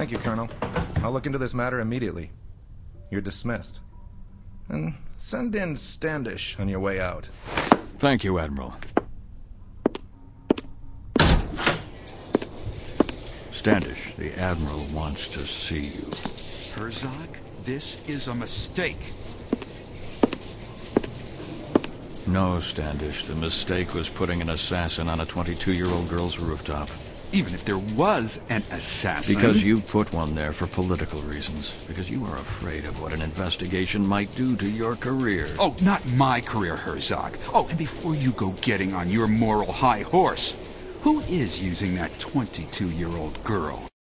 Thank you, Colonel. I'll look into this matter immediately. You're dismissed. And send in Standish on your way out. Thank you, Admiral. Standish, the Admiral wants to see you. Herzog, this is a mistake. No, Standish, the mistake was putting an assassin on a 22-year-old girl's rooftop. Even if there was an assassin... Because you put one there for political reasons. Because you are afraid of what an investigation might do to your career. Oh, not my career, Herzog. Oh, and before you go getting on your moral high horse, who is using that 22-year-old girl?